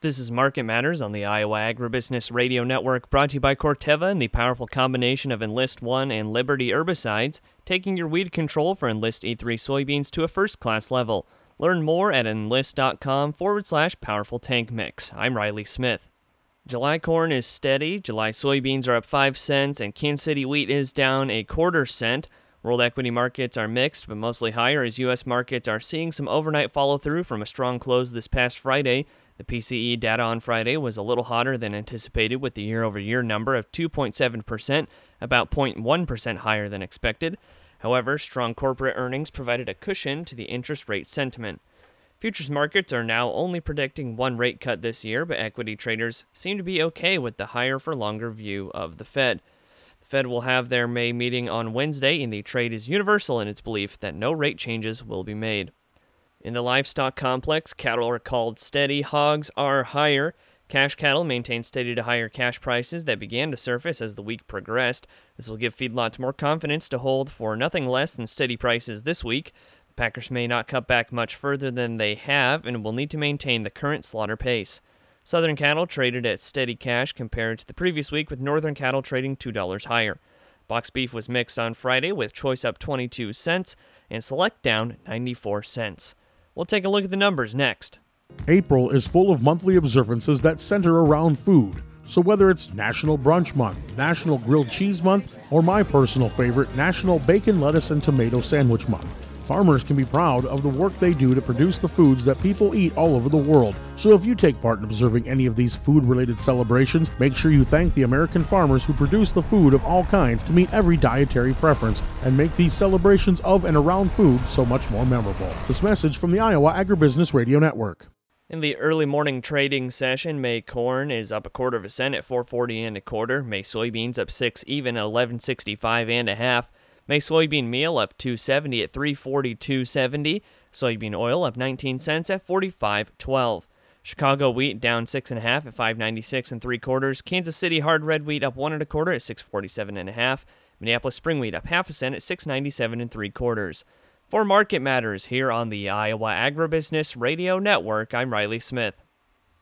This is Market Matters on the Iowa Agribusiness Radio Network, brought to you by Corteva and the powerful combination of Enlist One and Liberty herbicides, taking your weed control for Enlist E3 soybeans to a first-class level. Learn more at enlist.com/powerful tank mix. I'm Riley Smith. July corn is steady, July soybeans are up 5 cents, and Kansas City wheat is down a quarter cent. World equity markets are mixed, but mostly higher as U.S. markets are seeing some overnight follow-through from a strong close this past Friday. The PCE data on Friday was a little hotter than anticipated, with the year-over-year number of 2.7%, about 0.1% higher than expected. However, strong corporate earnings provided a cushion to the interest rate sentiment. Futures markets are now only predicting one rate cut this year, but equity traders seem to be okay with the higher-for-longer view of the Fed. The Fed will have their May meeting on Wednesday, and the trade is universal in its belief that no rate changes will be made. In the livestock complex, cattle are called steady, hogs are higher. Cash cattle maintain steady to higher cash prices that began to surface as the week progressed. This will give feedlots more confidence to hold for nothing less than steady prices this week. The packers may not cut back much further than they have and will need to maintain the current slaughter pace. Southern cattle traded at steady cash compared to the previous week, with northern cattle trading $2 higher. Box beef was mixed on Friday, with choice up 22 cents and select down 94 cents. We'll take a look at the numbers next. April is full of monthly observances that center around food. So whether it's National Brunch Month, National Grilled Cheese Month, or my personal favorite, National Bacon, Lettuce, and Tomato Sandwich Month, farmers can be proud of the work they do to produce the foods that people eat all over the world. So if you take part in observing any of these food-related celebrations, make sure you thank the American farmers who produce the food of all kinds to meet every dietary preference and make these celebrations of and around food so much more memorable. This message from the Iowa Agribusiness Radio Network. In the early morning trading session, May corn is up 1/4 cent at $4.40 1/4. May soybeans up 6 even at $11.65 1/2. May soybean meal up $2.70 at $3.42.70. Soybean oil up 19 cents at $45.12. Chicago wheat down 6 1/2 at $5.96 3/4. Kansas City hard red wheat up 1 1/4 at $6.47 1/2. Minneapolis spring wheat up 1/2 cent at $6.97 3/4. For Market Matters here on the Iowa Agribusiness Radio Network, I'm Riley Smith.